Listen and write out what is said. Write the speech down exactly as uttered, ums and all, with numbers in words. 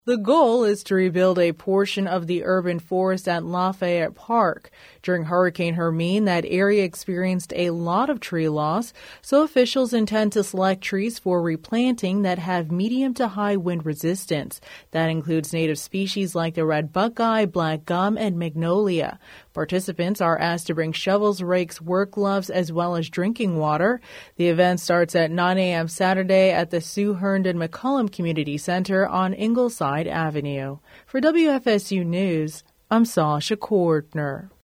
The goal is to rebuild a portion of the urban forest at Lafayette Park. During Hurricane Hermine, that area experienced a lot of tree loss, so officials intend to select trees for replanting that have medium to high wind resistance. That includes native species like the red buckeye, black gum, and magnolia. Participants are asked to bring shovels, rakes, work gloves, as well as drinking water. The event starts at nine a.m. Saturday at the Sue Herndon McCollum Community Center on Ingleside Avenue. For W F S U News, I'm Sasha Cordner.